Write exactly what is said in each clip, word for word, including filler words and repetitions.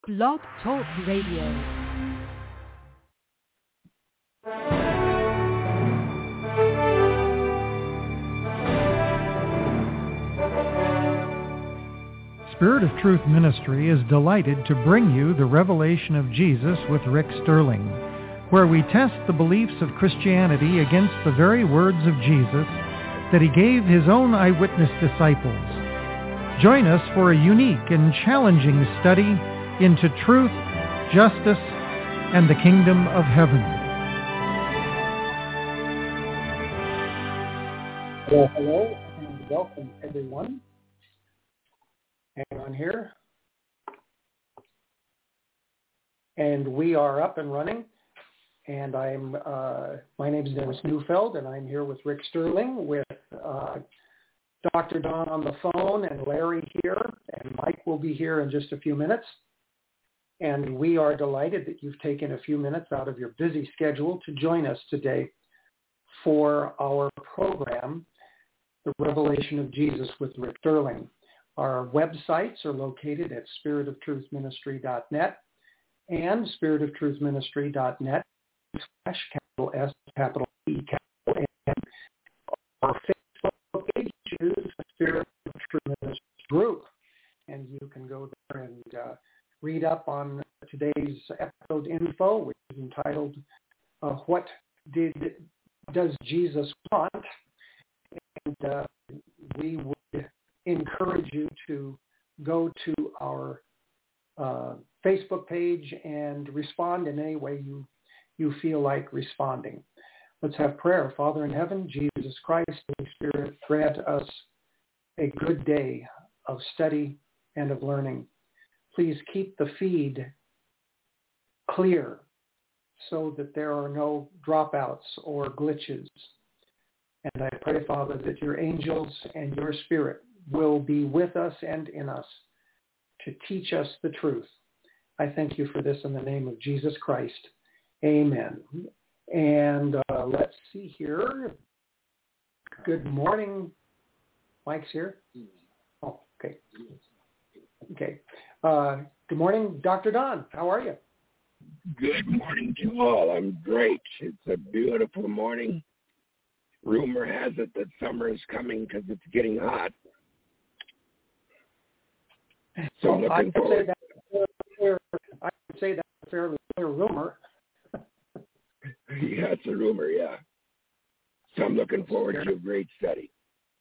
Blog Talk Radio. Spirit of Truth Ministry is delighted to bring you the Revelation of Jesus with Rick Sterling, where we test the beliefs of Christianity against the very words of Jesus that he gave his own eyewitness disciples. Join us for a unique and challenging study into truth, justice, and the kingdom of heaven. Well, hello, and welcome, everyone. Hang on here. And we are up and running. And I'm, uh, my name is Dennis Neufeld, and I'm here with Rick Sterling, with uh, Doctor Don on the phone, and Larry here, and Mike will be here in just a few minutes. And we are delighted that you've taken a few minutes out of your busy schedule to join us today for our program, The Revelation of Jesus with Rick Sterling. Our websites are located at spirit of truth ministry dot net and spirit of truth ministry dot net slash capital S, capital E, capital N. Our Facebook page is Spirit of Truth Ministry Group, and you can go there and uh, read up on today's episode info, which is entitled uh, "What Did Does Jesus Want?" And uh, we would encourage you to go to our uh, Facebook page and respond in any way you you feel like responding. Let's have prayer. Father in heaven, Jesus Christ, Holy Spirit, grant us a good day of study and of learning. Please keep the feed clear so that there are no dropouts or glitches. And I pray, Father, that your angels and your Spirit will be with us and in us to teach us the truth. I thank you for this in the name of Jesus Christ. Amen. And uh, let's see here. Good morning. Mike's here. Oh, okay. Okay. Uh, good morning, Doctor Don. How are you? Good morning to all. I'm great. It's a beautiful morning. Rumor has it that summer is coming because it's getting hot. So I'm well, I looking would forward. say that, I would say that's a fairly clear rumor. Yeah, it's a rumor, yeah. So I'm looking forward to a great study.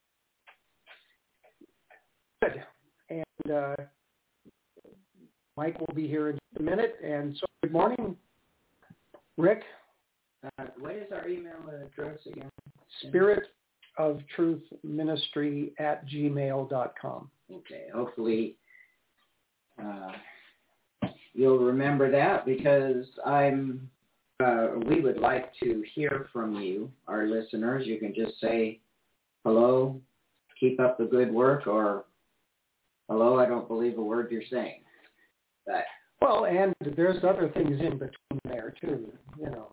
Good. And uh, Mike will be here in just a minute. And so good morning, Rick. Uh, what is our email address again? Spirit of Truth Ministry at gmail dot com. Okay, hopefully uh, you'll remember that because I'm. Uh, we would like to hear from you, our listeners. You can just say, hello, keep up the good work, or hello, I don't believe a word you're saying. But, well, and there's other things in between there, too, you know.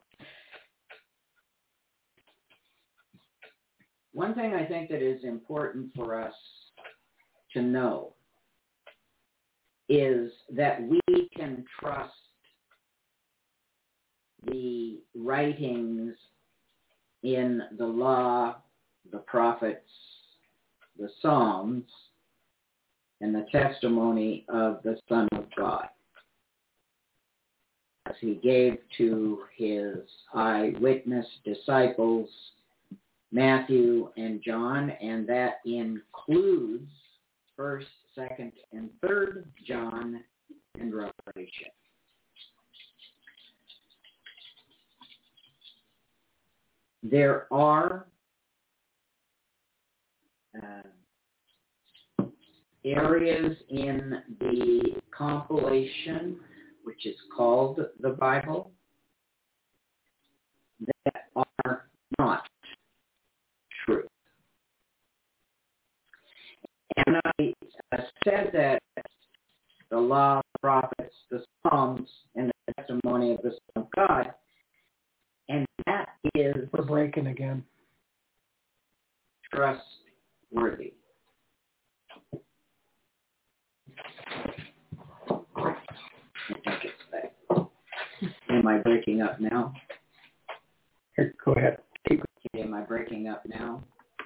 One thing I think that is important for us to know is that we can trust the writings in the law, the prophets, the Psalms, and the testimony of the Son of God, as he gave to his eyewitness disciples, Matthew and John, and that includes First, Second, and Third John and Revelation. There are uh, areas in the compilation, which is called the Bible, that are not true. And I uh, said that the law, the prophets, the Psalms, and the testimony of the Son of God, and that is We're breaking again. trustworthy. Am I breaking up now? Here, go ahead. Keep Okay, am I breaking up now?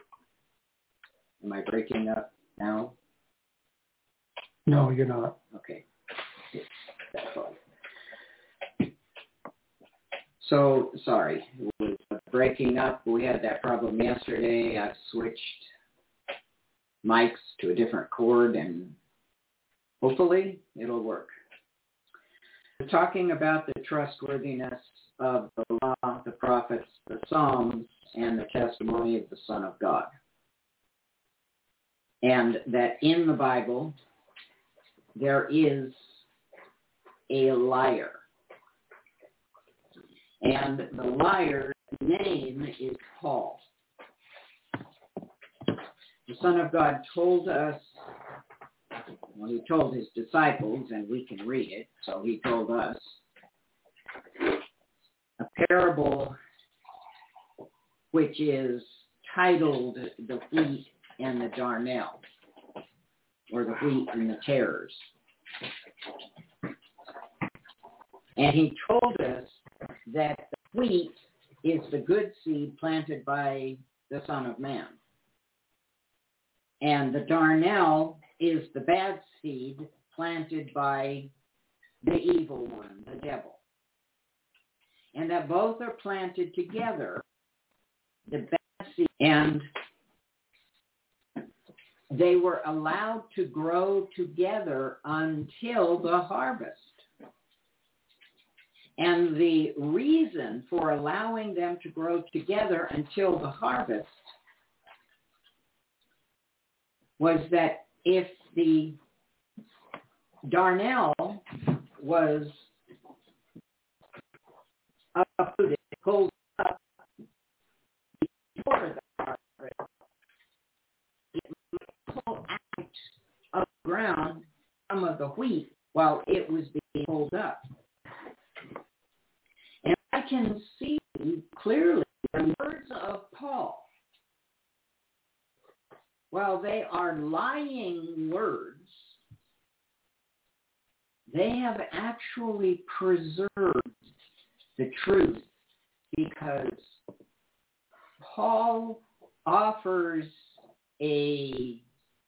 Am I breaking up now? No, you're not. Okay. That's all. So, sorry, it was breaking up. We had that problem yesterday. I've switched mics to a different cord, and hopefully it'll work. We're talking about the trustworthiness of the law, the prophets, the Psalms, and the testimony of the Son of God. And that in the Bible, there is a liar. And the liar's name is Paul. The Son of God told us, well, he told his disciples, and we can read it, so he told us, a parable which is titled The Wheat and the Darnel, or The Wheat and the Tares. And he told us that the wheat is the good seed planted by the Son of Man. And the darnel is the bad seed planted by the evil one, the devil. And that both are planted together, the bad seed, and they were allowed to grow together until the harvest. And the reason for allowing them to grow together until the harvest was that if the darnel was uprooted, pulled up before the harvest, it might pull out of the ground some of the wheat while it was being pulled up. And I can see clearly the words of Paul. While they are lying words, they have actually preserved the truth, because Paul offers a,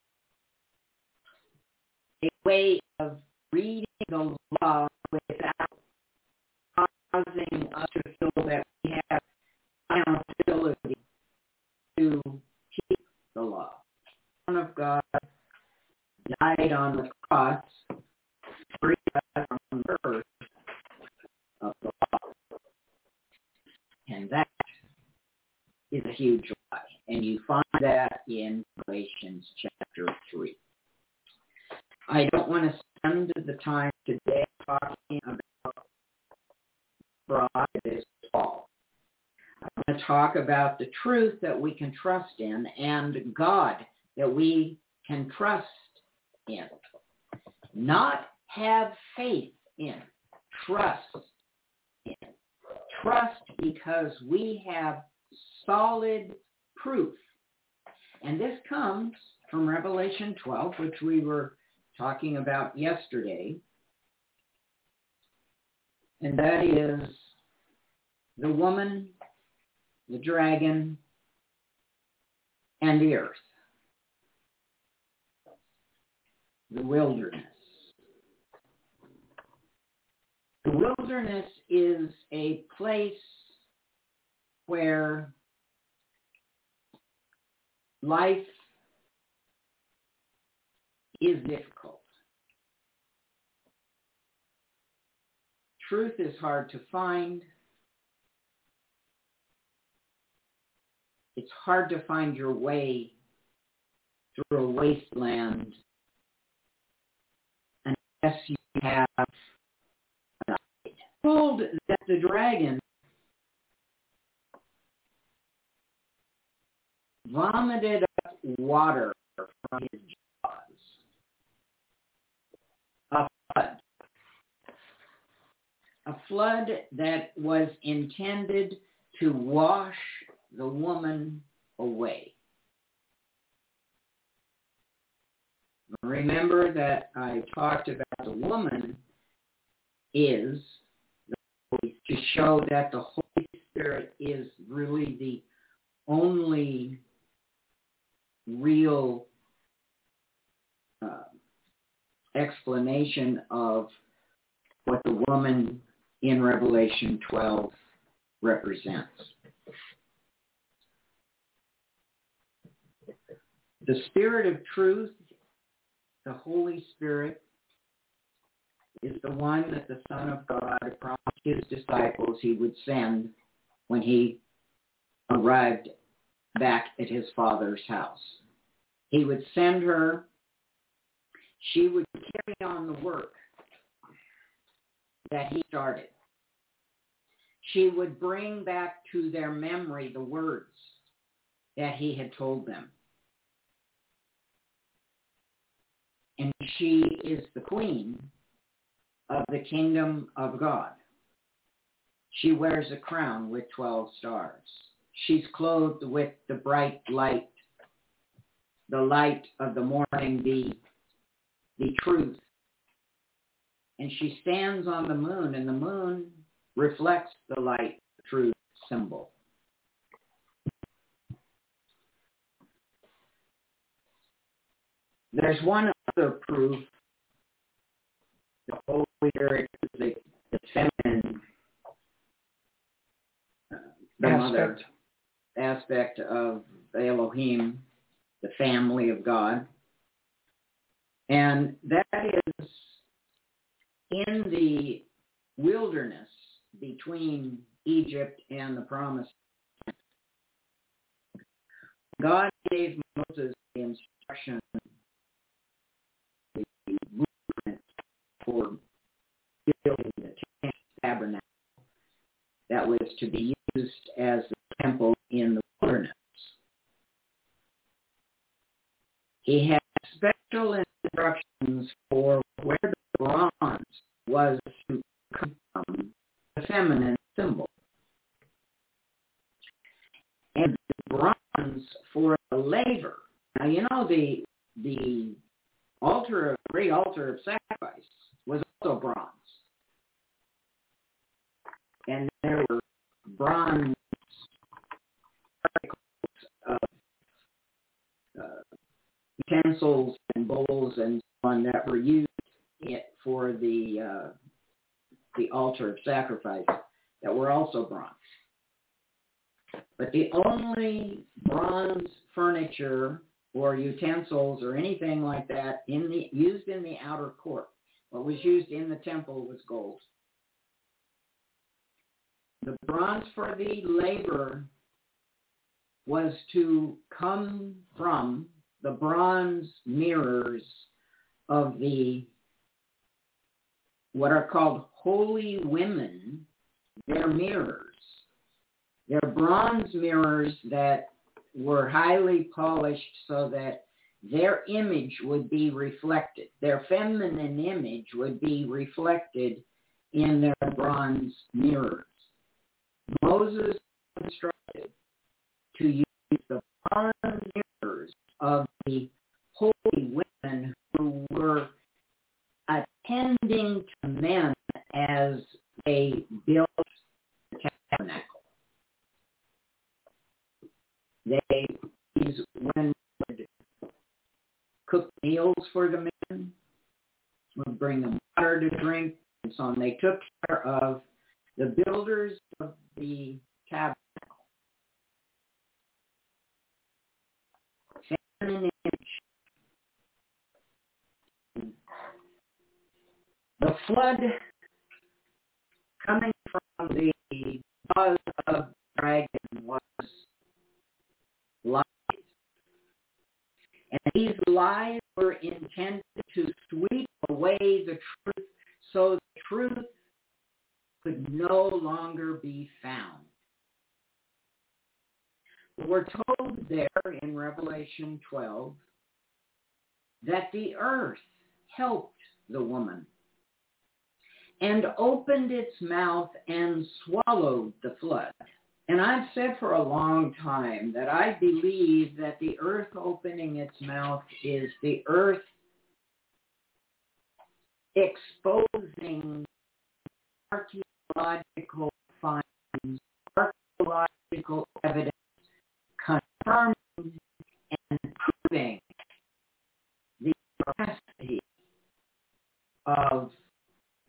a way of reading the law without causing us to feel that we have accountability to keep the law. The Son of God died on the cross, freed us from the curse of the law. And that is a huge lie. And you find that in Galatians chapter three. I don't want to spend the time today talking about fraud as Paul. I want to talk about the truth that we can trust in and God that we can trust in. Not have faith in, trust in. Trust because we have solid proof. And this comes from Revelation twelve, which we were talking about yesterday. And that is the woman, the dragon, and the earth. The wilderness. The wilderness is a place where life is difficult. Truth is hard to find. It's hard to find your way through a wasteland unless you have an eye. Told that the dragon vomited up water from his jaws. A flood. A flood that was intended to wash the woman away. Remember that I talked about the woman is the Holy to show that the Holy Spirit is really the only real uh, explanation of what the woman in Revelation twelve represents. The Spirit of truth, the Holy Spirit, is the one that the Son of God promised his disciples he would send when he arrived back at his Father's house. He would send her. She would carry on the work that he started. She would bring back to their memory the words that he had told them. And she is the queen of the kingdom of God. She wears a crown with twelve stars. She's clothed with the bright light, the light of the morning, the, the truth. And she stands on the moon, and the moon reflects the light, the truth symbol. There's one other proof. The Holy Spirit is the, the feminine, uh, the aspect. mother aspect of Elohim, the family of God. And that is in the wilderness between Egypt and the Promised Land. God gave Moses the instruction, the blueprint for building the tabernacle that was to be used as the temple in the wilderness. He had special instructions for where the bronze was to come from, the feminine symbol. And the bronze for the laver. Now, you know, the the altar, great altar of sacrifice was also bronze. And there were bronze articles of uh, utensils and bowls and so on that were used it for the uh, the altar of sacrifice that were also bronze. But the only bronze furniture or utensils or anything like that in the used in the outer court, what was used in the temple was gold. The bronze for the laver was to come from the bronze mirrors of the what are called holy women. They're mirrors. They're bronze mirrors that were highly polished so that their image would be reflected. Their feminine image would be reflected in their bronze mirrors. Moses instructed to use the bronze mirrors of the holy women who were attending to men as they built the tabernacle. They, these women would cook meals for the men, would bring them water to drink, and so on. They took care of the builders of the tabernacle. Feminine image. The flood coming from the jaws of the dragon was lies. And these lies were intended to sweep away the truth so the truth could no longer be found. We're told there in Revelation twelve that the earth helped the woman and opened its mouth and swallowed the flood. And I've said for a long time that I believe that the earth opening its mouth is the earth exposing archaeological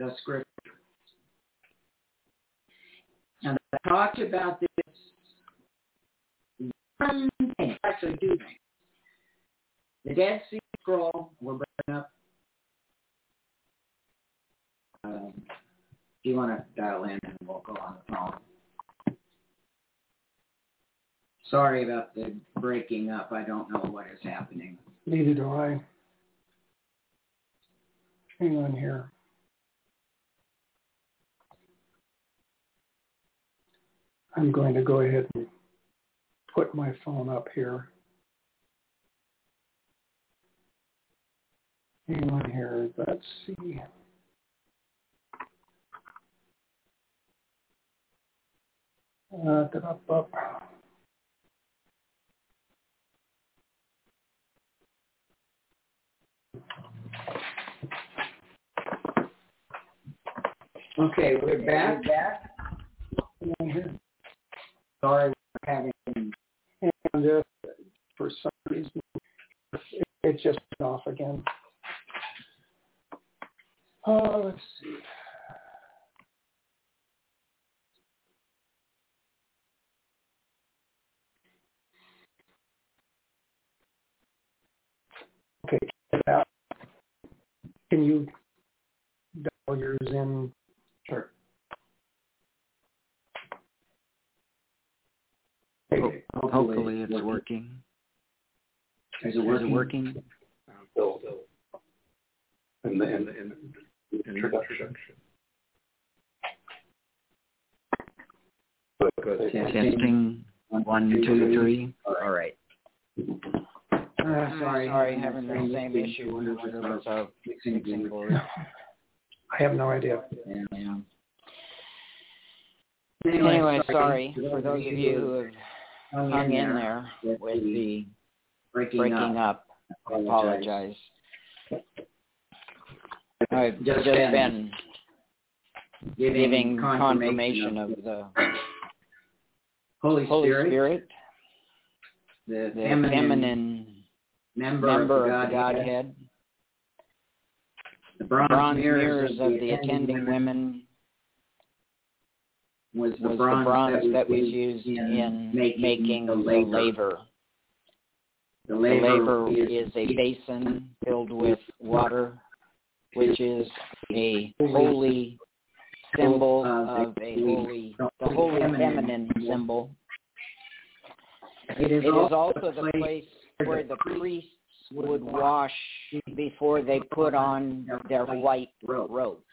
the Scripture. And I talked about this one thing, actually two things. The Dead Sea Scroll, we're bringing up. Um, do you want to dial in and we'll go on the phone? Sorry about the breaking up. I don't know what is happening. Neither do I. Hang on here. I'm going to go ahead and put my phone up here. Hang on here. Let's see. Uh, up, up. Okay, we're back. back. Sorry, we're having. And uh, for some reason, it, it just went off again. Oh, let's see. Okay, check it out. Can you dial yours in? Sure. Okay. Hopefully, Hopefully it's working. working. Is it working? Is it working? Still, still. In the, in the, in the introduction. Good, good. Testing. One, two, three. All right. Uh, sorry, sorry, having the same issue. So fixing board. I have no idea. Yeah. Anyway, anyway, sorry, sorry for those of you who have hung, hung in there with the breaking, breaking up. I apologize. I've just, just been giving, giving confirmation of the Holy Spirit, Holy Spirit the, the feminine, feminine member, member of the Godhead, Godhead the bronze, bronze mirrors, mirrors of the attending women, women was the was bronze, the bronze that, that was used used in, in making, making the the laver. laver. The The laver, laver is, is a basin filled with water, which is a holy symbol of a holy, the holy feminine symbol. It is, it is also, also the place where the priests would wash before they put on their white robes.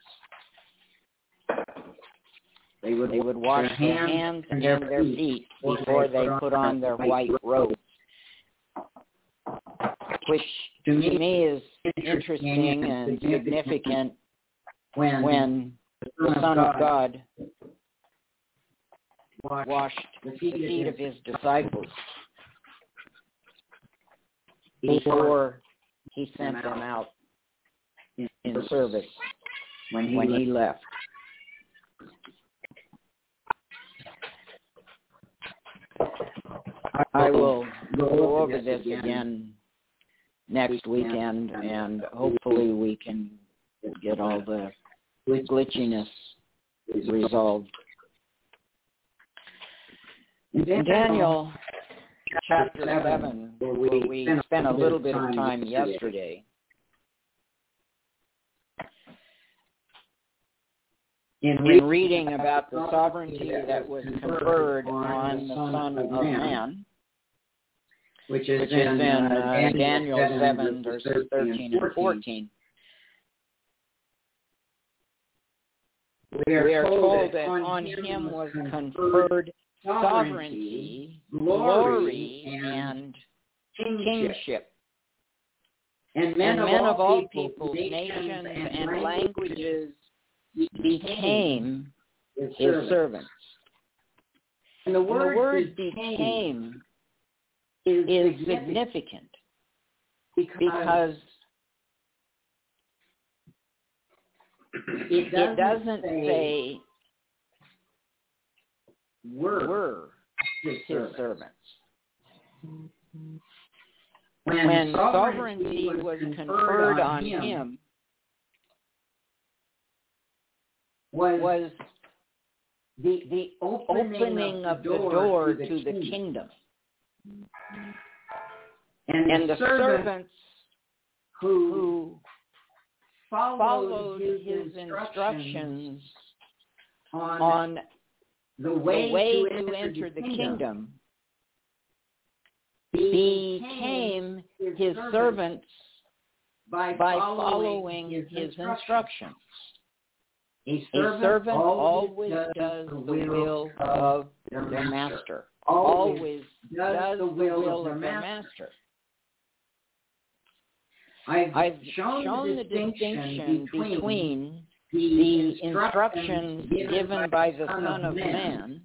They would, they would wash their hands and their feet before they put on their white robes, which to me is interesting and significant when the Son of God washed the feet of his disciples before he sent them out in service when he, when he left. I will go over this again next weekend, and hopefully we can get all the glitchiness resolved. In Daniel chapter seven, where we spent a little bit of time yesterday, in reading about the sovereignty that was conferred on the Son of Man, which is in uh, Daniel seven, verses thirteen and fourteen. We are told that on him was conferred sovereignty, glory, and kingship. And men of all peoples, nations, and languages became his servants. And the word, and the word became is significant because it doesn't, it doesn't say were, were his, his servants. When, when sovereignty was conferred on him, was, was the, the opening, opening of, of the the door, door to the to the kingdom. kingdom. And, And the, the servants, servants who, who followed, followed his, his instructions, instructions on, on the way, the way to, to enter, enter the the kingdom, kingdom became became his his servants by, by following, following his, his instructions. instructions. A A servant, servant always, always does, does the the will of their master. Always, Always does, does the the will, will of of their their master. master. I've, I've shown, shown the the distinction, distinction between, between the, the instructions, instructions given by the Son of Man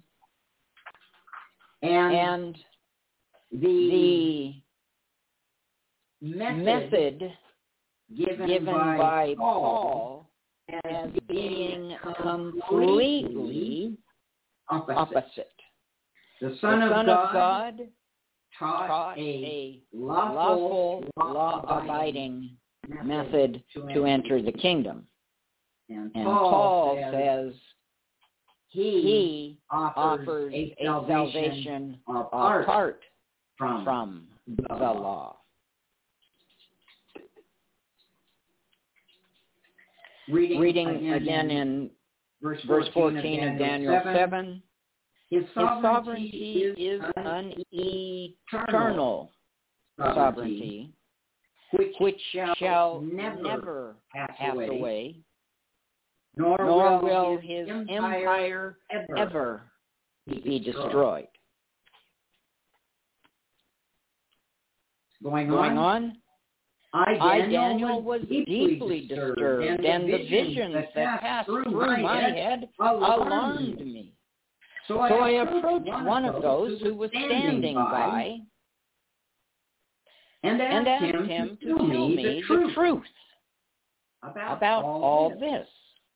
and, and the, the method, method given, given by, by Paul Paul as as being being completely opposite. opposite. The Son, the of, Son God of God taught, taught a a lawful, lawful, law-abiding method to enter the kingdom. And And Paul, Paul says, says he, he offers, offers a a salvation, salvation apart, apart from, from the the law. law. Reading, Reading again, again in in verse verse fourteen, fourteen of of Daniel Daniel seven, seven, his his sovereignty, sovereignty is an an eternal eternal sovereignty, which, which shall, shall never, never pass, pass away, away, nor, nor will will his, his empire, empire ever, ever be be destroyed. destroyed. Going, Going on, on, I, I, Daniel, Daniel, was deeply disturbed, and the visions that passed through my head alarmed me. So So I approached one of those who was standing by and and asked asked him him to to tell me the the truth truth about, about all all this. this.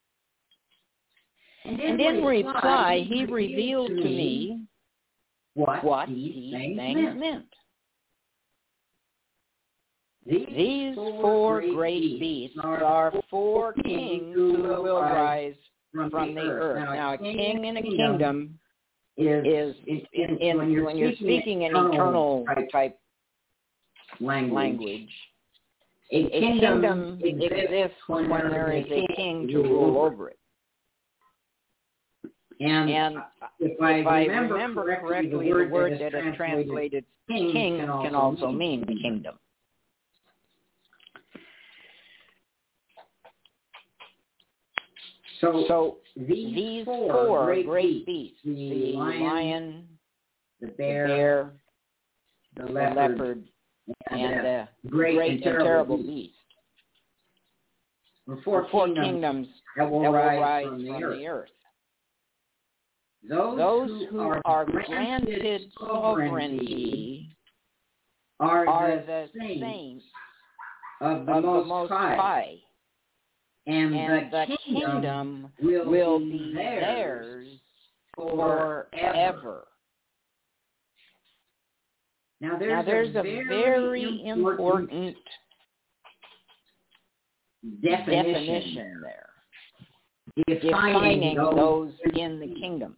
And And in reply, he revealed to me what, what these these things things meant. meant. These, These four, four great, great beasts beasts are, are four four kings kings who who will will rise rise from, from the the earth. earth. Now, Now, a a king king and in a a kingdom kingdom is, is, is in, in, when you're when you're speaking, speaking in eternal eternal type type language. language. A A kingdom, kingdom exists when there is a king to rule over it. And, And if I if I remember, remember correctly, correctly, the the word that that is is translated king, king can also, can also mean mean kingdom. So, So these, these four, four great, great beasts, beasts, the, the lion, lion, the the bear, bear, the the leopard, leopard, and, and the the great, great and terrible, terrible beast. beast. The The four, four kingdoms, kingdoms that will that will rise, rise from, the, from earth. the earth. Those, Those who, who are, are granted, granted sovereignty sovereignty are, are the, the saints, saints of the of Most, the Most High. High. And, And the the kingdom, kingdom will, will be be theirs theirs forever. forever. Now there's, Now there's a, a very, very important, important definition, definition there, defining defining those, those in the kingdom.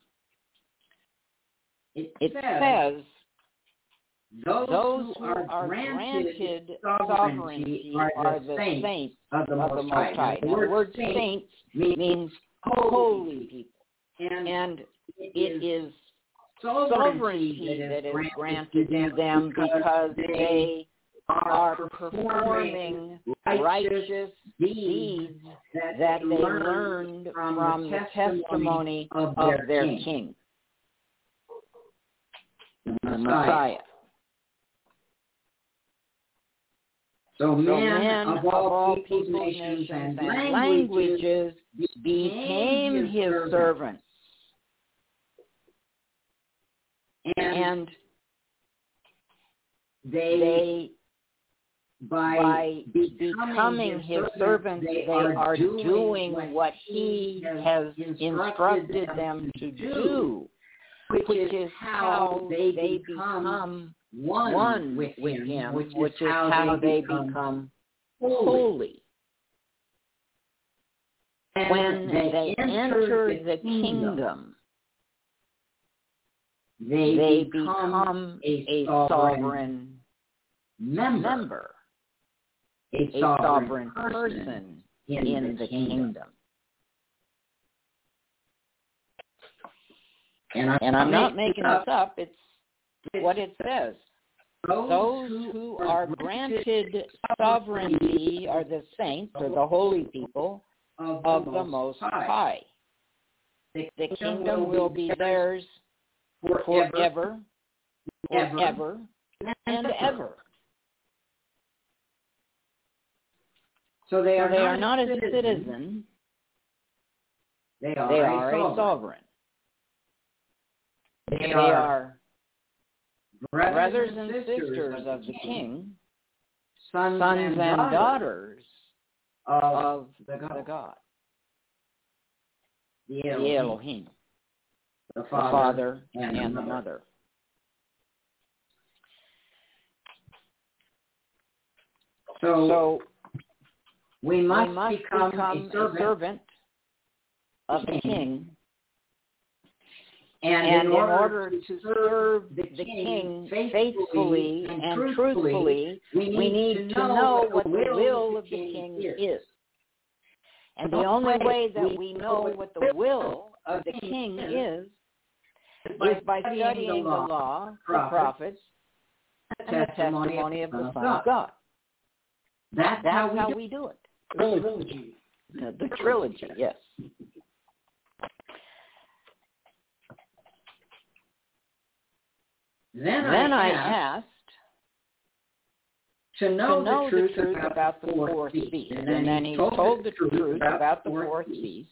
It, It says, says those, those who who are are granted granted sovereignty sovereignty are the saints saints of the of the Most Most High. High. The Now, the word saint saints means means holy, holy people, and, and it it is is sovereignty sovereignty that is granted to to them because they are are performing righteous deeds that, that they they learned learned from, from the the testimony testimony of of their, their king, king, the the Messiah. Messiah. So So men, men of of all all peoples, peoples, nations, nations, and and languages languages became his servants. servants. And, And they, they, by, by becoming, becoming his his servants, servants, they, they are, are doing, doing what, what he he has has instructed, instructed them, them to to do, do, which, which is is how they, they become, become one, one with, with him, him, which, which is is how how they they become become holy. holy. when they enter the kingdom, they, they become a sovereign member, a sovereign person in the kingdom. And I'm, and I'm not making this up. It's what it says. Those who are granted sovereignty are the saints, or the holy people of the Most High. The kingdom will be theirs forever, forever, and ever. So they are, so they are not a citizen. They are, they are a sovereign. They, they are brothers, brothers and sisters of the King, sons, sons and daughters of the God, the, God. the Elohim, Elohim the, Father the Father and, and the Mother. So, so we must, we must become, become a, servant a servant of the King. And, and in, order in order to serve the, the King faithfully and, and truthfully, we need, we need to know what the will of the King is. And the only way that we know what the will of the King is is by studying the law, the prophets, and the testimony of the Son of God. That's, That's how, how we do it. Trilogy. The, the trilogy, yes. Then, then I, asked, asked to know, to know the, truth the truth about, about the fourth beast. beast. And, and then he told, told the truth, truth about, about the fourth beast. beast.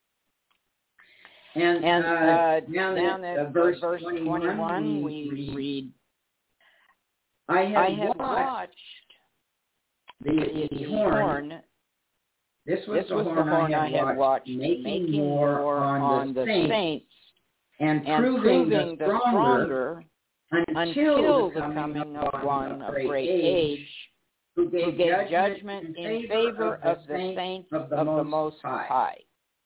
And, and uh, uh, down, down at, at uh, verse, verse twenty-one, we read, read I have, I have watched the, the horn. This was, this the, was horn the horn I had watched, making, making war on, on the saints, saints and, and proving, proving the stronger until the coming of one of great age, who gave, who gave judgment in favor of the saints of the, of the Most High.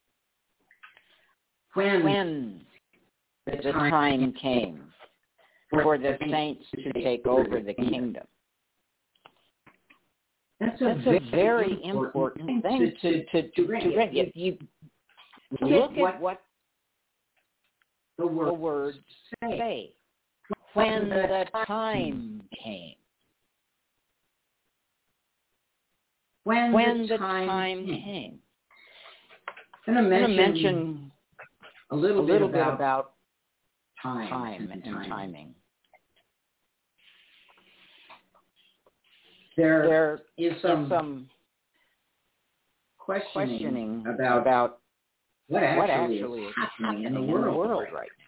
When, when the time came for the saints to take over the kingdom. That's a, That's a very important thing to, to, to, to read. If you look at what the words say. When the time came. When, when the time, time came. I'm going to mention a little, a little bit, about bit about time, time and, and timing. timing. There, there is some, some questioning, questioning about, about what actually, what actually is happening in the world, in the world right now.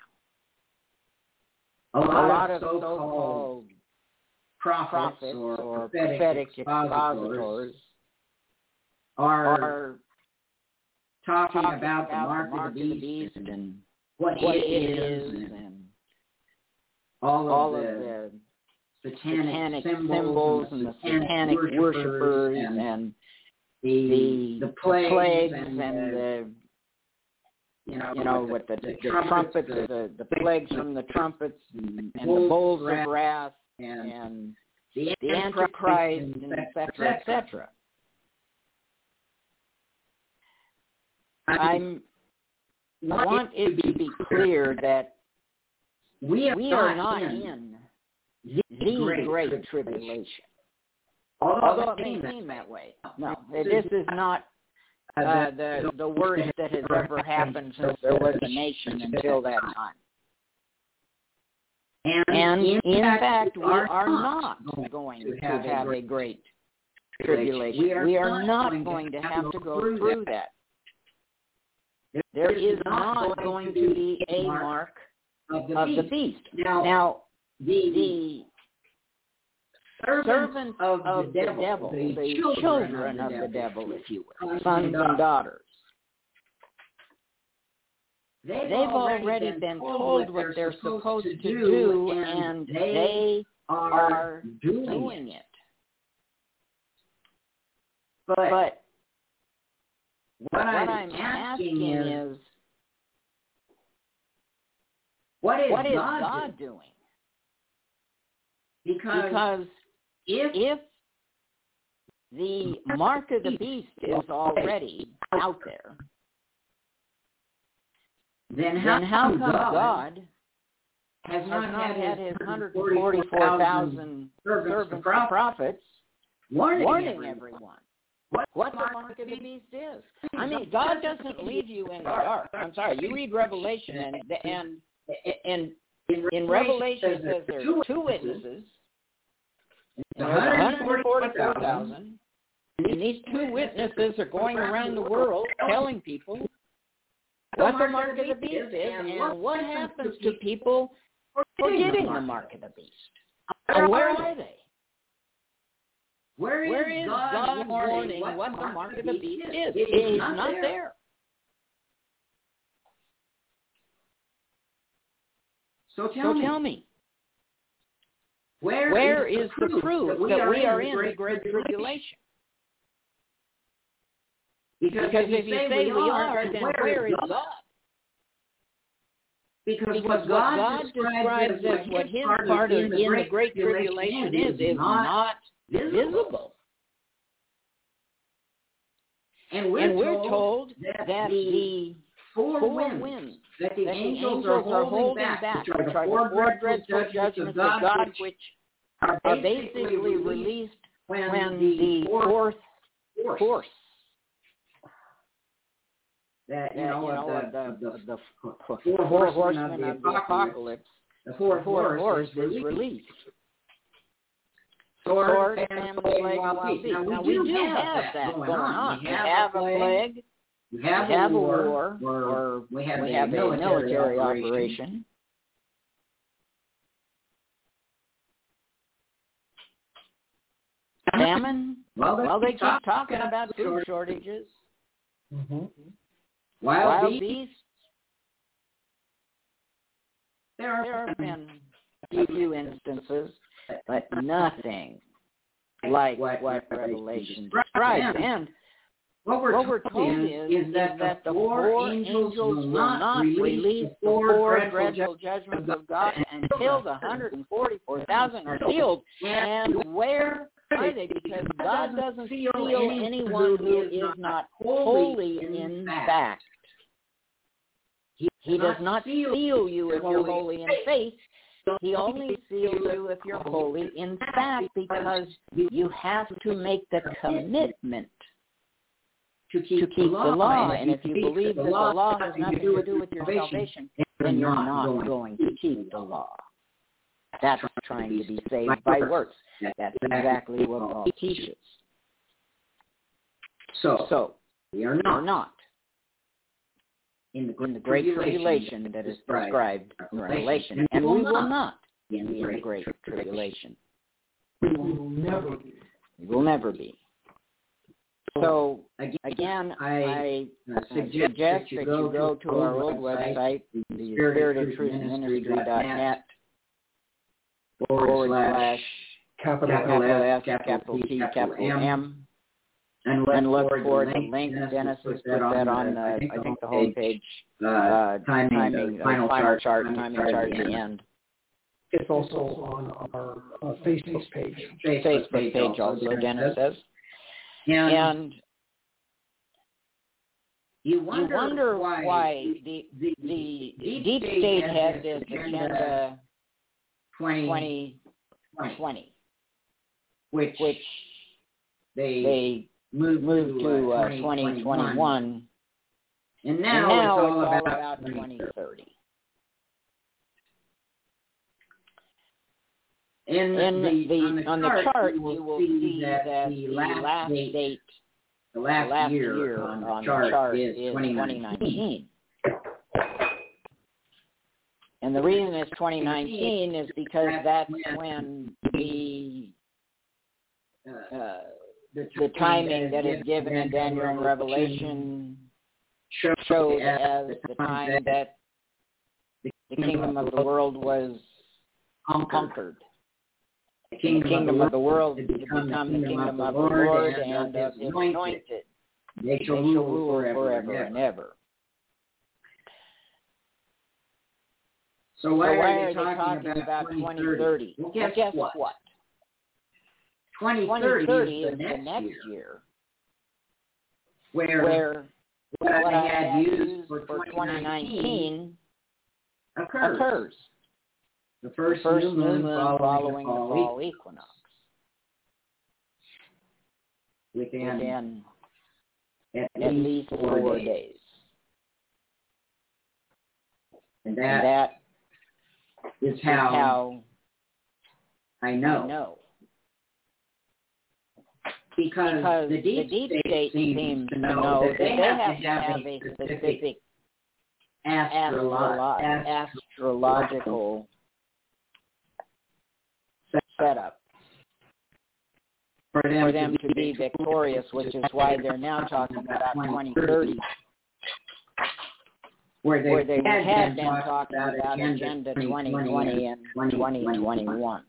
A lot, a lot of so-called, so-called prophets, prophets or, or prophetic, prophetic expositors are, are talking, talking about, about the mark, the mark of the beast and, and what, what it is and, and all of, all the, of the satanic, satanic symbols and the satanic, satanic worshipers and, and the, the, the plagues, plagues and, and the You know, you know what the, the, the, the trumpets, trumpets the, the plagues from the trumpets, and, and the bowls of wrath, and, and the, the Antichrist, and et cetera, et cetera. I want it to be clear that we are, we are not in the great, great tribulation. Although it may seem that way. No, this is not Uh, the the worst that has ever happened since there was a nation until that time. And in fact, we are not going to have a great tribulation. We are not going to have to go through that. There is not going to be a mark of the beast. Now, the servants of, of the devil, devil the, the children, children of the devil, if you will, sons and daughters. They've, They've already, already been, been told what they're supposed to do, and they are doing it. But what, what I'm, I'm asking is, what is, what is God, God doing? doing? Because, Because if, if the mark of the beast is already out there, then how, then how come God, God has has not, not had had his his one hundred forty-four thousand servants, servants the prophets, warning, warning everyone, everyone what, what the mark of the beast is? I mean, God doesn't leave you in the dark. I'm sorry, you read Revelation, and and and in Revelation it says there are two witnesses, and there's one hundred forty-four thousand, and these two witnesses are going around the world telling people what the mark of the beast is and what happens to people forgetting the mark of the beast. And where are they? Where is, Where is God, God warning what, what the mark of the beast is? He's not, not there. there. So tell so me, tell me where, where is, is the the proof proof that we that are, we are in, in the Great Tribulation? Tribulation? Because, because if you say, say we are, then where, where is God? God? Because, because what God, God describes as, as what his part, part in, the, in the Great Tribulation is, is not visible. visible. And we're, and we're told, told that, that the four, four winds, winds that the that angels, the angels are holding back, back which are the four, four dreadful judgments, judgments of God, God which are basically, basically released when, when the, the fourth force, force that, you that, know, you know of the, of the, of the, the four, four horsemen horsemen of the of the apocalypse, apocalypse, the fourth, the fourth horse horse is released. released. Sword, Sword and and plague, plague, wild wild beast. beast. Now, Now, we we do do have have that that going going on. on. We We have have a a plague, plague, we have, we have a a war, war, or, or we have, we a, have a military, military operation. operation. Famine? Well, they, well, they keep keep talking, talking about food shortages. Mm-hmm. Wild, Wild beasts. beasts. There, are there have been a few instances, but nothing like what, what Revelation describes. And what we're, what we're told is, is, is that, that the four angels will not release the four dreadful judgments of God until the one hundred forty-four thousand are sealed. And where are they? Because God doesn't seal anyone who is not holy in fact. He, he does not seal you if you're holy in faith. He only seals you if you're holy in fact, because you have to make the commitment to keep, to keep the law. And if you believe that the law has nothing to do with your salvation, then you're not going to keep the law. That's trying to be saved by works. That's exactly what Paul teaches. So, so we are not, we are not in the great, in the great tribulation, tribulation that is described in Revelation, and we will not be in the great tribulation. We will never be. We will never be. So, again, I, I suggest that you go to our old website, the spirit of truth ministry dot net, forward slash capital S, capital T, capital M, and look, and look for the link. Dennis has put that on, uh, I think, the home page, uh, timing, uh, final, final chart, timing chart at the end. It's also on our uh, Facebook page. Facebook page also, Dennis says. And, and you wonder, you wonder why, why the, the, the deep, deep state had this agenda twenty twenty, which, which they, they moved, moved to uh, twenty twenty-one, and now, and now it's, all it's all about, about twenty thirty. In, in the, the on the, on the chart, chart, you will, you will see that, that the last, last date, date the last, the last year, year on, on the chart, chart is, is twenty nineteen. And the reason it's twenty nineteen is because that's when the uh, the, the timing that is given in Daniel and Revelation showed as the time that the kingdom of the world was conquered. The kingdom, the kingdom of the world to become the kingdom of the Lord and of His anointed. They shall they rule, shall rule forever, forever and and ever. ever. So why, so why are, are they they talking about, about twenty thirty? twenty thirty? Well, guess, well, guess what? what? twenty twenty thirty is is the next, next year, year, where, where what, what I I had had used used for for twenty nineteen occurs. occurs. The first, the first new moon, moon following, following the the fall, fall equinox. Within, within at, at least four, four days. days. And that, and that is, is how, how I know. I know. Because, because the deep, the deep state, state seems, seems to to know, know that they, that they have, have to have, have a a specific, specific astrolo- astrolo- astrological setup for them, for them to, to be be victorious, which is why they're now talking about twenty thirty, where they, where they had, had been been talking talking about Agenda twenty twenty and twenty twenty-one.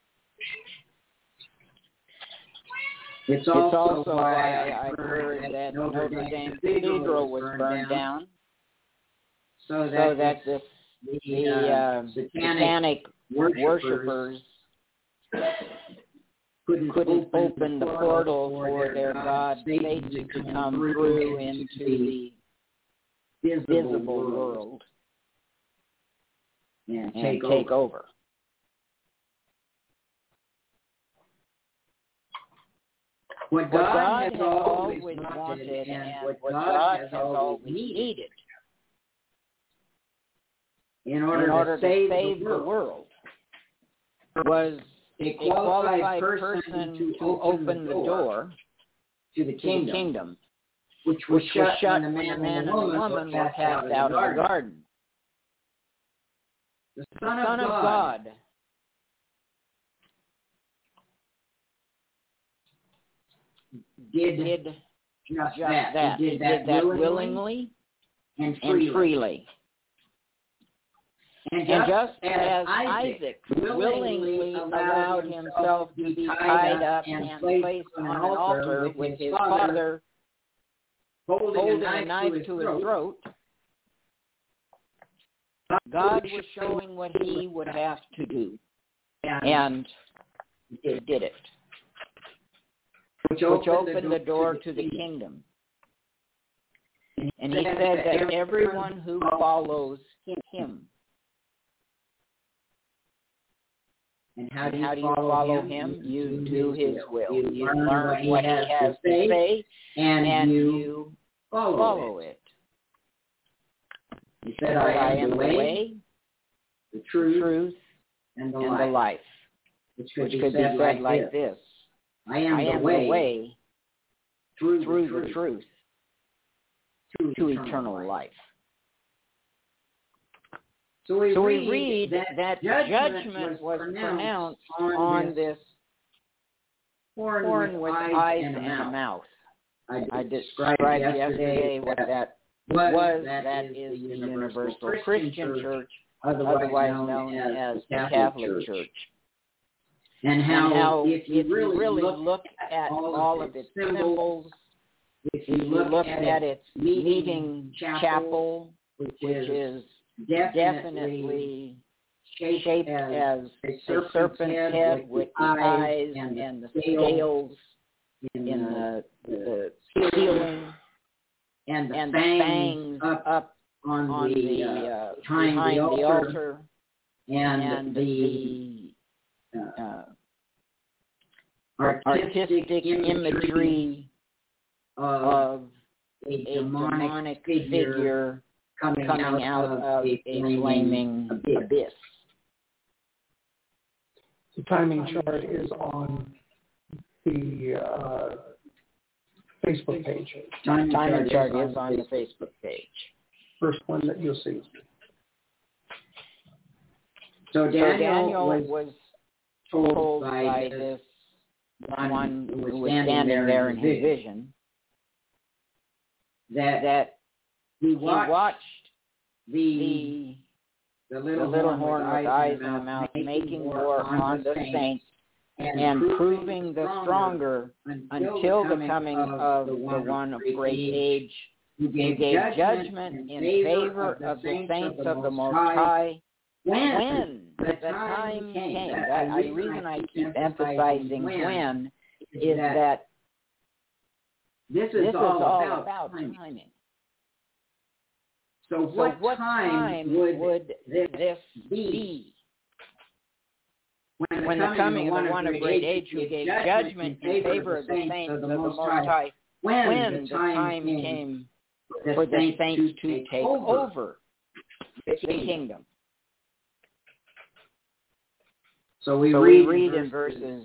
It's It's also, also why why I I heard heard that that Notre Dame Cathedral was burned down, so that, so that this, this, the, the uh, satanic, satanic worshippers couldn't, couldn't open, open the portal for their god Satan to come through into the visible, visible world, world and, and take, take over. over. What What God, God has has always always wanted, wanted and and what what God, God has has always always needed, needed in order, in order to save, to save the, the world, world was a a qualified, qualified person, person to, to open, open the the door to the to kingdom, the kingdom, which was which shut, was shut when the when man, the man and the and the woman woman were were cast out of the garden. The The Son, Son of of God, God did, did just, just that. that. He did He that, did that willingly, willingly and freely. and freely. And just, And just as, as Isaac, Isaac willingly willingly allowed allowed himself to be tied up and placed on an altar with his father holding, holding a knife, a knife to to his his throat, God was showing what he would have to do, and, and he did it, which which opened, opened the door to the kingdom. And he said that everyone who follows him. And how do you, how do you follow, follow him? him? You, You do do his will. You, you learn, learn what he has to say, say, and, and you, you follow, follow it. it. He said, I, I am am the the way, way, the truth, truth and, the, and life. the life. Which could, Which be, could said be said like, like this. this. I am, I the, am way, the way through, through the, the truth, truth to, to eternal, eternal life. life. So we, so read, we read that, that judgment, judgment was, was pronounced, pronounced on, on this this horn, horn with, with eyes, eyes and, and a a mouth. mouth. I I described, described yesterday, yesterday what that was. was. That, that is, is the the Universal, Universal Christian, Christian Church, Church, otherwise, otherwise known, known as, as the Catholic, Catholic Church. Church. And how, and how if you if you really, really look, look at all, all of of its its symbols, if you if you look, look at, at its its meeting, meeting chapel, chapel, which, which is, is definitely, definitely shaped, shaped as, as a a serpent's, serpent's head, head with, with the the eyes eyes and the, and the scales scales in, in the, the, the ceiling, and the and fangs, the fangs up, up on, on the, the, uh, uh, behind, behind the the altar, altar, and, and the, the uh, uh, artistic, artistic imagery, imagery of, of a a demonic, demonic figure, figure coming, coming out, out of, of a a flaming, flaming abyss. abyss. The timing chart is on the uh, Facebook page. Timing, Timing chart, chart is is on the Facebook page. First one that you'll see. So Daniel, so Daniel was, was told, told by, by this this one, one who was who was standing, standing there in his vision, vision that, that he watched, he watched the, the, the little, the little horn, horn with eyes in the mouth making war on the saints and proving the stronger until the coming of the one of great age, who gave judgment in favor of the saints of the Most High, when the time came. That, the reason I keep emphasizing when is that this is, this is all, all about, about timing. timing. So, So what, what time, time would, would this this be? be? When the, When the coming, coming of of the one of great age, who gave judgment in favor of the saints of the Most High, when, when the the time, time came, came for for the the saints, saints to to take take over over the the kingdom. kingdom. So we So read, we read in in verses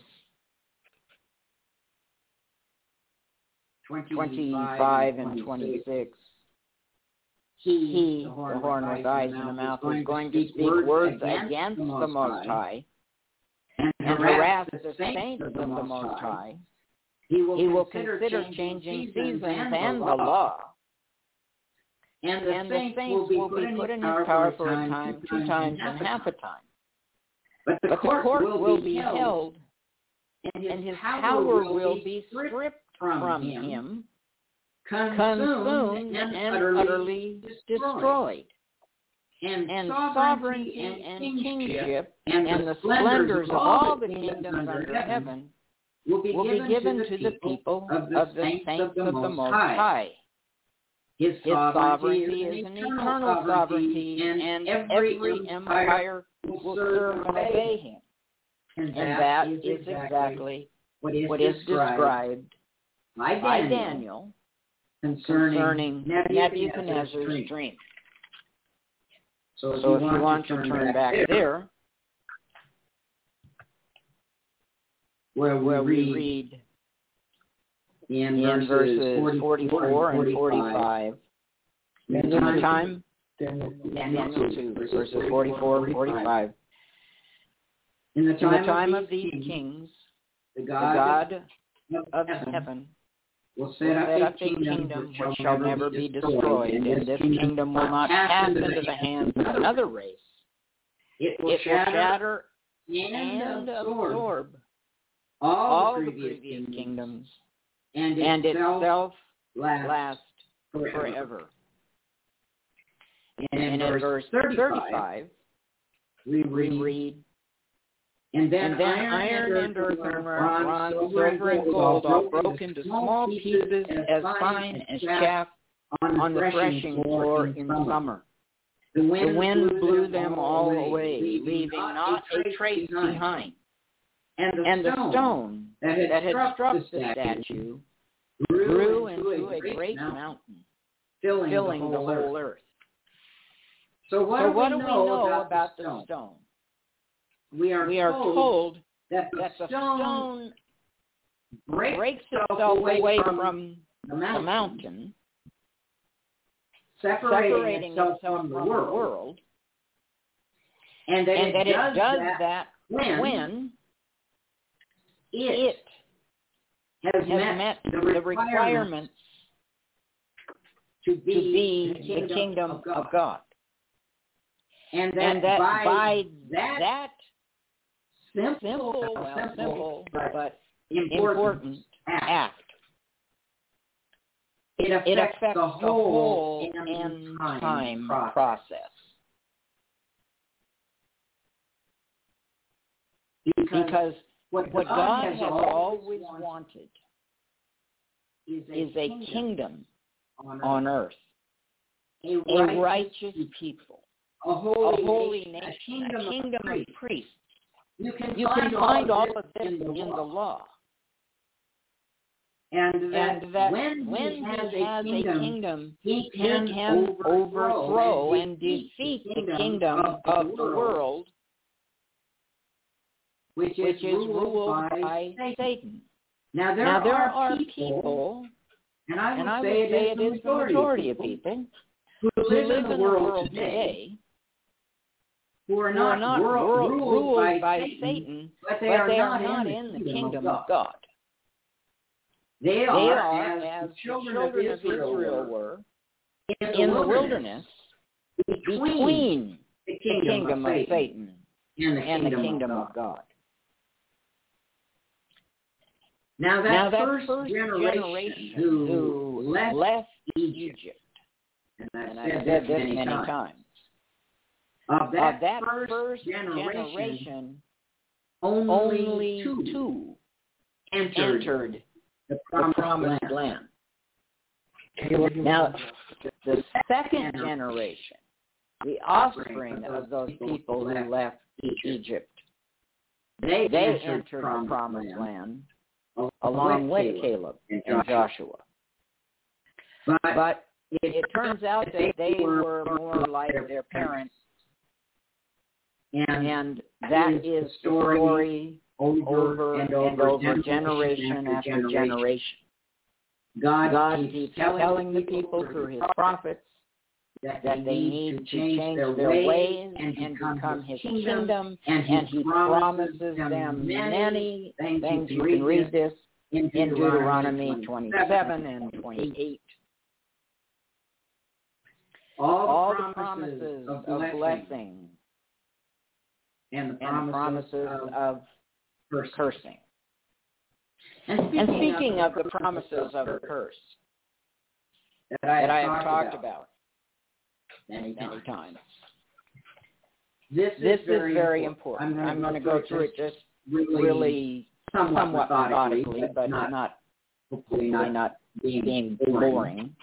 twenty-five and twenty-six. He, the horn with eyes in the mouth, is going to speak words against the Most High and harass the saints of the Most High. He will consider changing seasons and the law. And the, and the saints, saints will be will put be in put his in power his power for a time, two two times and half a time. But the But court, the court will, will be be held, held, and his, and his power, power will, will be be stripped stripped from, from him, him, consumed, consumed, and, and utterly, utterly destroyed. destroyed. And, And sovereignty, sovereignty and and kingship, kingship and, and the splendors of all the kingdoms under heaven will be will given, be given to the people of the, of the saints, saints of the Most High. High. His, His sovereignty sovereignty is an eternal sovereignty, and, and every, every empire will serve and obey him. And, and that is exactly what is, what is described, described by Daniel, by Daniel concerning, concerning Nebuchadnezzar's, Nebuchadnezzar's dream. dream. So if, so you, if want you want to turn, turn back, back there, there, where we where read, we read in, in verses forty-four and forty-five, in the time, Daniel, Daniel two, verses forty-four and forty-five. In the time, in the time of, of these kings, kings, the the God, God of heaven, heaven will set, will up, set a up a kingdom, kingdom which which shall never be destroyed, and this kingdom will not pass into the hands of another race. It will It will shatter, shatter and, and absorb, absorb all, all the the previous, previous kingdoms, kingdoms, and and itself, itself last, last forever. forever. And, and in verse thirty-five, we read, we read And then, and then iron, iron and and earthenware, earthenware, bronze, bronze, silver, and gold, all broke into small pieces as fine as chaff on the threshing floor in summer. The wind, the wind blew, blew them all away, leaving not a trace behind. And the, and the stone, stone that had, that had struck, struck the the statue statue grew, grew into, into a a great mountain, mountain, filling, filling the whole, the whole earth. earth. So what, so do, what we do we know know about, about the the stone? stone? We are, we are told, told that the that the stone, stone breaks, breaks itself itself away, away from, from the mountain, the mountain separating, separating itself, itself from the from world, the world, and that, and it, that does it does that, that when, when it, it has, has met, met the, the requirements requirements to be, to be the kingdom, the kingdom of, God. of God. And that, And that by, by that, that simple, simple, well, simple, simple but, but important, important act, act, it affects, it affects the whole the whole end end time, time process. process. Because, Because what, what God, God has, has always always wanted, wanted is a, is a kingdom, kingdom on earth, on earth, a a righteous, righteous people, a holy, a holy nation, nation, a kingdom, a kingdom of priests. of priests. You can You find, can find all, all of this in the in law. the law. And that, And that when, when he has, he has a, kingdom, a kingdom, he he can, can overthrow, overthrow and and defeat defeat the kingdom of, of the the world, world, which is, which is ruled, ruled by, by Satan. Satan. Now there, Now, there are, are people, people, and I would and I say, would say it it is is the majority of people, people, who who live, live in the world today, who are who are not, not world, ruled, ruled, ruled by, by Satan, Satan, but they but are they not, are not in the kingdom of of God. They They are, are, as, as the children, the children of Israel, of Israel were, were, in, in the the wilderness, between, between the the kingdom, kingdom of, of Satan Satan and the and kingdom, the kingdom of of God. God. Now that, now that first, first generation, generation who, who left, left Egypt, Egypt, and I've and said, I've said this this many many times, times, of that, of that first, first generation, generation, only, only two, two entered, entered the the promised, promised land. land. Now, the second generation, the offspring of those people who left Egypt, They, they entered, entered promised the promised land, land along with Caleb and and Joshua. But, But it, it turns out that they were more like their parents, and, and that is the story over, over and and over, over, generation, generation after after generation. generation. God, God keeps keeps telling, telling the people through his prophets that, that they need to change their ways and become his kingdom, and he, and he promises them many things. You can read this in in Deuteronomy Deuteronomy twenty-seven and twenty-eight. All, All the the promises of of blessing, blessing and the and promises, promises of of cursing. cursing. And speaking, And speaking of, of the promises of the curse that I have, that I have talked, talked about, about many many times, times, this, this is very, is very important. important. I'm going to go through it just really, really somewhat, somewhat methodically, methodically, but, but not, not hopefully not, not, not being, being boring. boring.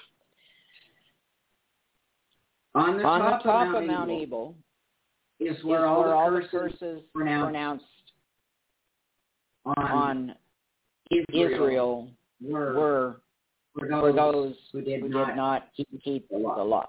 On the On top, the top of of Mount Mount Ebal Ebal is where, is all, where the all the curses curses pronounced, pronounced on, on Israel, Israel were, were for those, for those who did who not, did not keep the law. The law.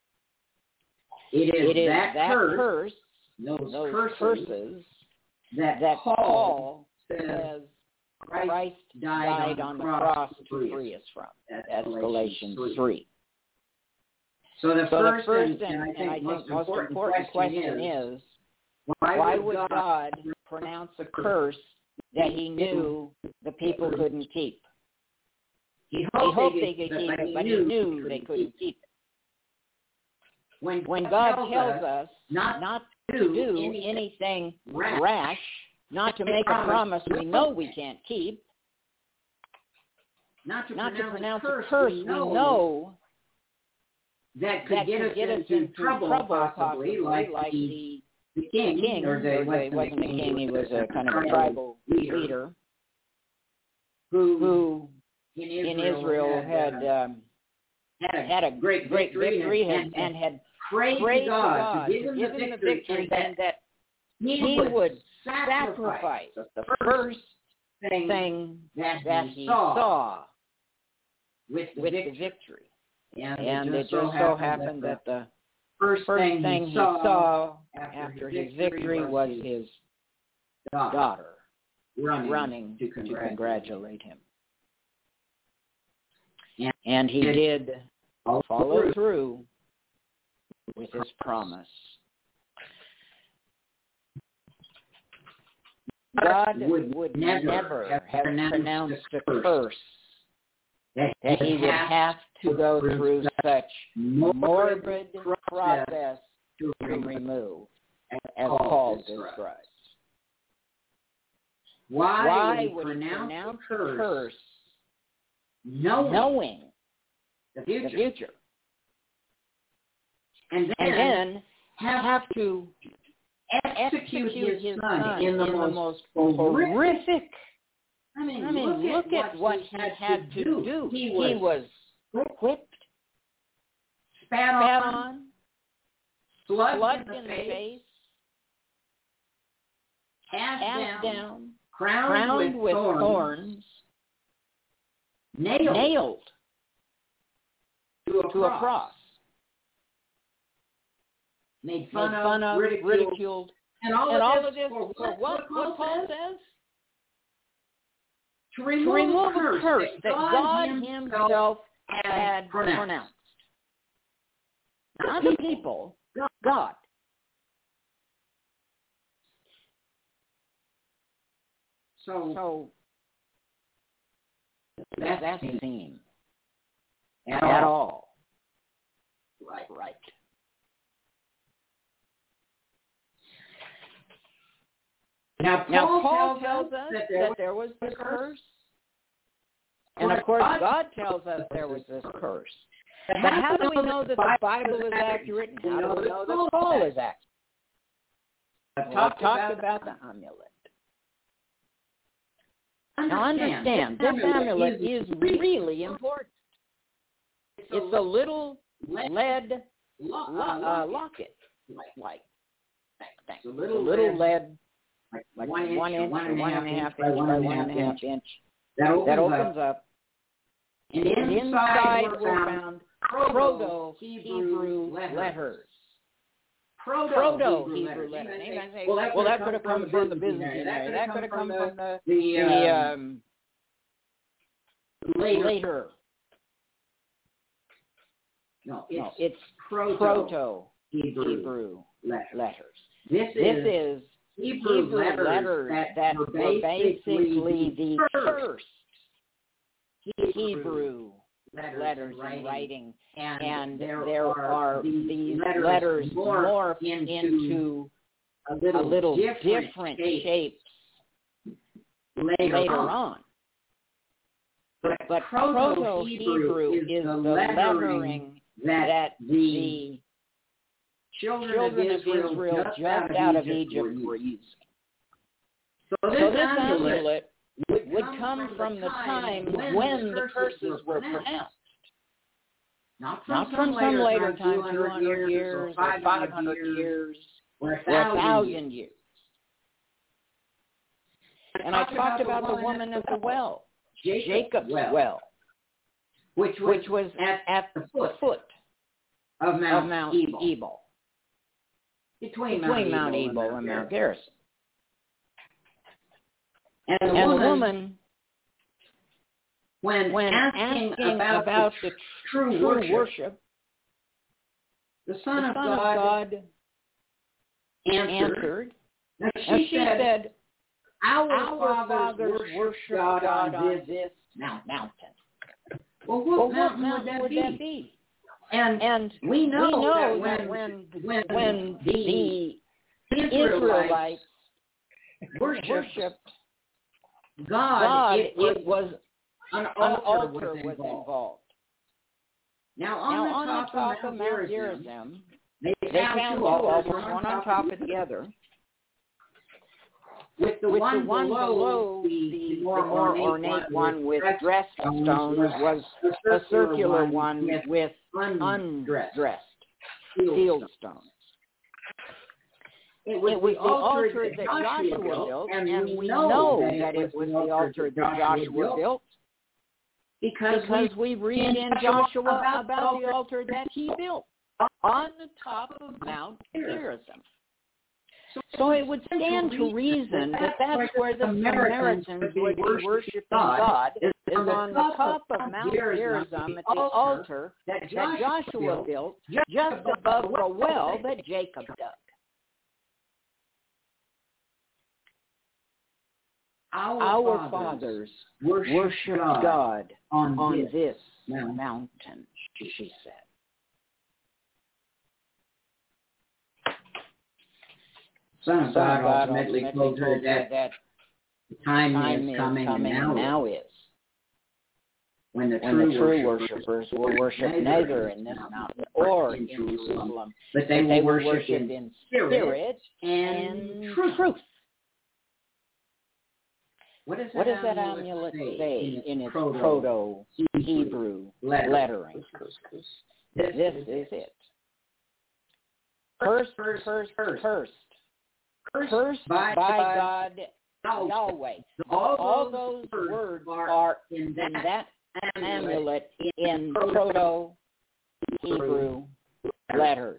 It is, It is that, that curse, curse, those, those curses, curses, that, that Paul Paul says says Christ, Christ died, died on the cross to free us from. That's That's Galatians three. three. So the So first, the first and, and, and I think, and I think most, most important, important question, question is, is, why, why would would God, God pronounce a curse that he knew the people couldn't keep? He He hoped, hoped they, they could could keep but it, but he knew they couldn't keep it. When, When God tells, tells us us not, not to to do do anything anything rash, rash, not to make a promise we know we can't keep, not to not to pronounce, pronounce a curse, a curse we we know, know that could that get, could us, get us into, into trouble, trouble, possibly, possibly, like, like the, the, the king, the king, or the, or the, wasn't, wasn't the king, a king, he was a kind of a tribal tribal leader, leader who, who in in Israel, Israel had, had, uh, um, had, a, had a great great victory, victory and, and, and had prayed, prayed to God, God to give him, give the, him victory, the victory, and and that he, he would, would sacrifice sacrifice the the first thing, thing that, that he he saw, saw with the with victory. the victory. And, And it it just so happened that the first first thing, thing he he saw, saw after, after his his victory was his daughter, daughter running, running to to congratulate, congratulate him. And, and he did follow through. through with his promise. God would, would never, never have pronounced, pronounced a curse that, that he would have to go through such morbid process to remove, as Paul describes. Why, Why would he pronounce, pronounce a curse, curse knowing, knowing the future, the future? And then, and then have, have to execute, execute his, his son, son in the in most, the most horrific. horrific. I mean, I mean look, look at, at what he he had, had to, to do. do. He He was, was whipped, spat, spat on, on, slugged, slugged in the in face, the face, cast, cast down, down, crowned, crowned with, with thorns, thorns, nailed, nailed to a, to cross, a cross, made fun, made of, fun of, ridiculed, ridiculed, and all, and of, all this of this for for what, what, what Paul says? says? To remove, To remove a curse, a curse that God, God himself, himself had, had pronounced. pronounced. Not Not the people, people, God. God. So, So that, that seems seem at, at all. all Right. right. Now, Paul, Now, Paul tells, tells us us that there, that was, there was a this curse curse And of course, God tells us there was this curse. But how do we know that the Bible is accurate, and how do we know that Paul is accurate? I've Well, I've talked talked about, about the amulet. Now understand, this amulet is really important. It's a little lead lo- uh, locket, like thing. It's a It's little, a little lead, like like one inch, one inch, one or and a one half and a half inch by inch one by and a one half and a half inch. inch. That opens, That up. opens up. And And inside inside were were found found Proto Hebrew letters. letters. Proto, Proto Hebrew Hebrew letters. letters. You might say, Well, well, well, that that could have come from the Byzantine area. That could have come from the, the, the um, um, later. later. No, it's, No, it's Proto, Proto Hebrew, Hebrew letters. letters. This, This is, is Hebrew, Hebrew letters, letters that, that were were basically the first first Hebrew letters, letters in writing. in writing, And, and there, there are, are these these letters, letters morphed morphed into, into a little, a little different, different shape shapes later, later on. on. But, But Proto-Hebrew is, is the the lettering that, that the the children, children of Israel, of Israel just just out of Egypt were using. So this, So this amulet amulet would would come from the time when, when the curses were pronounced. pronounced. Not from, Not some, from some later later time, two hundred years or five hundred years or a or a thousand, thousand years. years. And I talked about the woman at the well, Jacob's, Jacob's well, well, which was, which was at, at the foot, foot of Mount, of Mount Ebal, Ebal, between, between Mount Ebal Ebal and Mount Garrison. And the And woman, the woman, when, when asking, asking about, about the the true, true worship, worship, the Son, the of, Son God of God answered. answered, Now she, and she said, said, Our, Our fathers, fathers worship worship God, God on this on this mountain. mountain. Well, what Well, mountain, what mountain would that be? be? And, And we know, we know that, that when, when, when, when the, the Israelites, Israelites worshiped, worshiped God, God, it was, it was an an altar, altar was was involved. involved. Now, on, Now, the, on top the top of of Mount Mount Gerizim, Gerizim, they they found found two two altars, altars, one on top of the other. With the With one, the one below, below, the, the, the more, the more ornate, ornate one, one with dressed dressed stones stones was a a circular one with, with undressed, undressed field field stones. stones. It was, It was the the altar altar that that Joshua Joshua built, built, and, and we we know know that that it was the altar that Joshua built, built because, because we we read in Joshua about the altar that he built on the top of Mount Gerizim. So it would stand to reason that that's where the Samaritans would be worshiping God, is on the top of Mount Gerizim at the altar that Joshua built just above the well that Jacob dug. Our, Our fathers fathers worshiped God on, on this, this mountain. mountain, she said. Son of Son God, of God ultimately, ultimately told her that, that the time, time is is coming, coming and now, now is, is when the when true, the true worshipers worshippers will worship neither in this mountain or in Jerusalem, but they, but they will will worship, worship in in spirit, spirit and, and truth. truth. What does that, What does that amulet amulet say, say in its Proto-Hebrew Proto-Hebrew lettering? lettering? This, This is it. Cursed, Cursed, cursed, cursed, cursed, cursed cursed by, by God, God, Yahweh. All, All those those words words are are in in that, that amulet, amulet in Proto-Hebrew letters.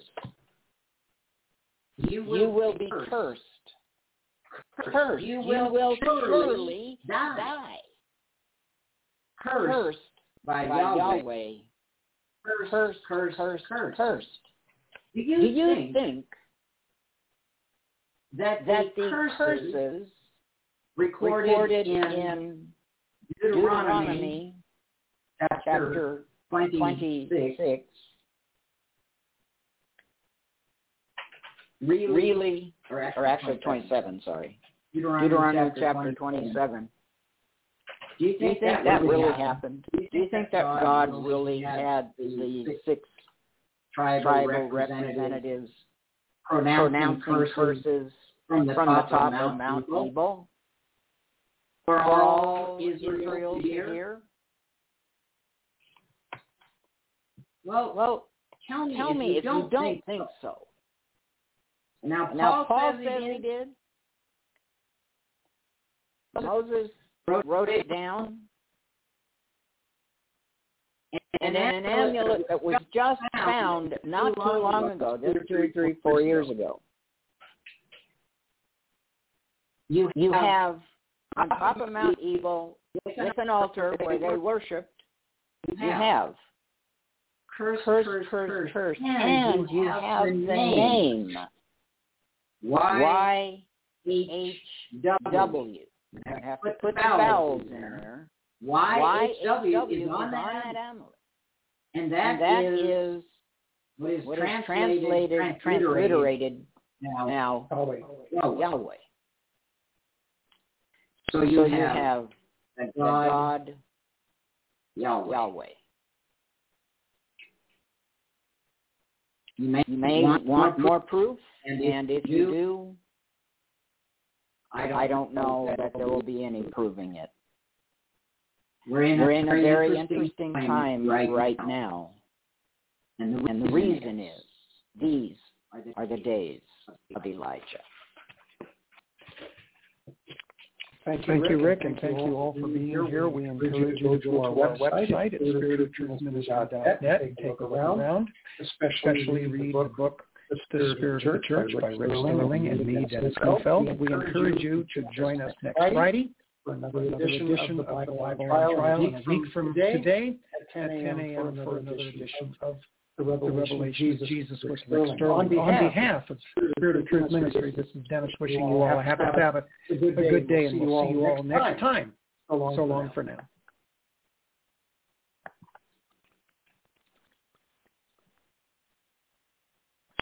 You will, You will be cursed. cursed. Cursed. You You will will surely surely die. die. Cursed, Cursed by, by Yahweh. Yahweh. Cursed, Cursed, cursed, cursed, cursed. cursed. Do you, Do you think, think that, that the the curses, curses recorded, recorded in, in Deuteronomy, Deuteronomy chapter chapter twenty-six, twenty-six really, really, or actually, or actually twenty-seven, sorry, Deuteronomy, Deuteronomy chapter, chapter twenty-seven, twenty-seven Do you think, Do you think that, that really really happened? happened? Do you think that God really had the six tribal, tribal representatives, representatives pronouncing, pronouncing curses curses from the from top, the top of of Mount Mount Ebal Ebal for for all all Israel Israel to to hear? hear? Well, Well, tell me tell if me you if don't you don't think think so. so. Now, Paul, Now, Paul says, says he he did. did. Moses Wrote, wrote it down. And And in an amulet that was just found not too long ago, just two, three, four years ago. You, You have, have on top of Mount Ebal, with an altar where they worshipped, you have curse, curse, curse, curse, curse, curse, and, and you have the the name, name Y Y H W. W. You have to put the vowels in there. Y H W Y H W is on that that amulet. amulet. And that, And that is, is what is what is translated, translated, transliterated transliterated now, now Yahweh. Yahweh. Yahweh. So you, So have, you have the the God, God Yahweh. Yahweh. You may, You may want, want more more proof, proof, and if, and if you you do, I don't, I don't know that there will be any proving it. We're in, We're a, in a very, very interesting, interesting time, time right, right now. now. And the, And the reason is, these are the, are the days of Elijah. Thank you, Thank you, Rick, Rick, and thank you all for being here. We encourage you to go to our website at spirit of truth ministry dot net and take a look around, especially read the book, The Spirit of the Church by Rick Sterling and me, Dennis Neufeld. We encourage you to join us next Friday for another edition of the Bible on Trial in a week from today at ten a.m. for another edition of The Revelation of Jesus with Rick Sterling. On behalf of Spirit of Truth Ministry, this is Dennis wishing you all a happy Sabbath, a good day, and we'll see you all next time. So long for now.